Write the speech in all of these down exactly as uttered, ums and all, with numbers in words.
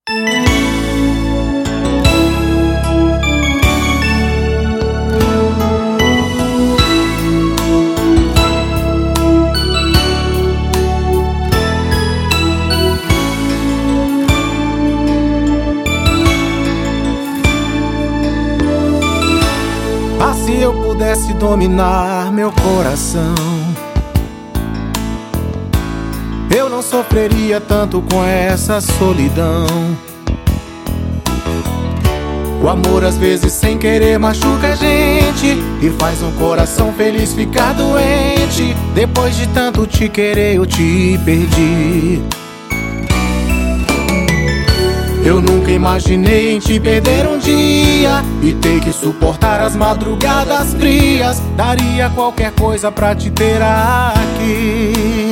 Ah, se eu pudesse dominar meu coração, eu não sofreria tanto com essa solidão. O amor às vezes sem querer machuca a gente e faz um coração feliz ficar doente. Depois de tanto te querer eu te perdi. Eu nunca imaginei em te perder um dia e ter que suportar as madrugadas frias. Daria qualquer coisa pra te ter aqui.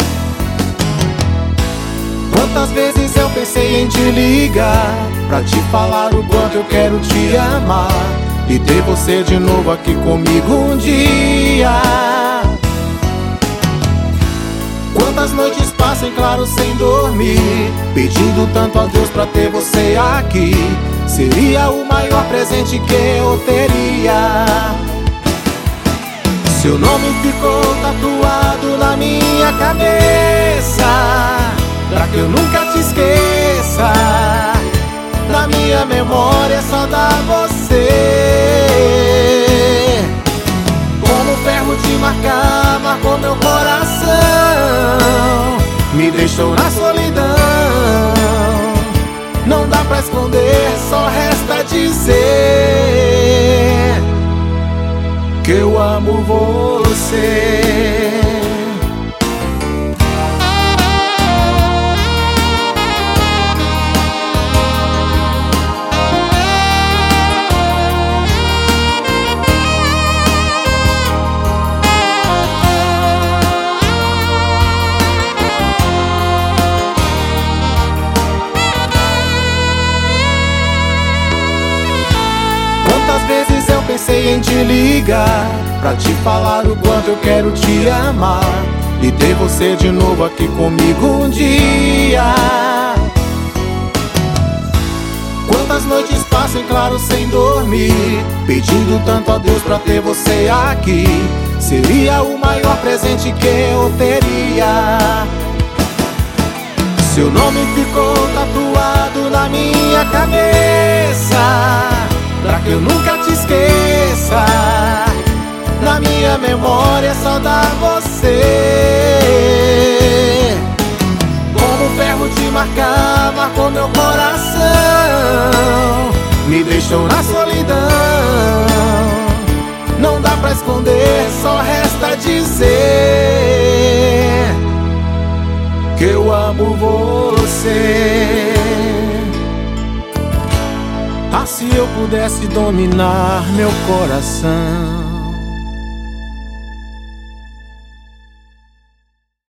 Quantas vezes eu pensei em te ligar pra te falar o quanto eu quero te amar e ter você de novo aqui comigo um dia. Quantas noites passam em claro sem dormir, pedindo tanto a Deus pra ter você aqui. Seria o maior presente que eu teria. Seu nome ficou tatuado na minha cabeça, pra que eu nunca te esqueça. Na minha memória só dá você. Como ferro de marcar, marcou meu coração. Me deixou na solidão. Não dá pra esconder, só resta dizer que eu amo você. Quantas vezes eu pensei em te ligar pra te falar o quanto eu quero te amar e ter você de novo aqui comigo um dia. Quantas noites passam em claro sem dormir, pedindo tanto a Deus pra ter você aqui. Seria o maior presente que eu teria. Seu nome ficou tatuado na minha cabeça, pra que eu nunca te esqueça. Na minha memória só dá você. Como ferro de marcar, marcou meu coração. Me deixou na solidão. Não dá pra esconder, só resta dizer que eu amo você. Ah, se eu pudesse dominar meu coração,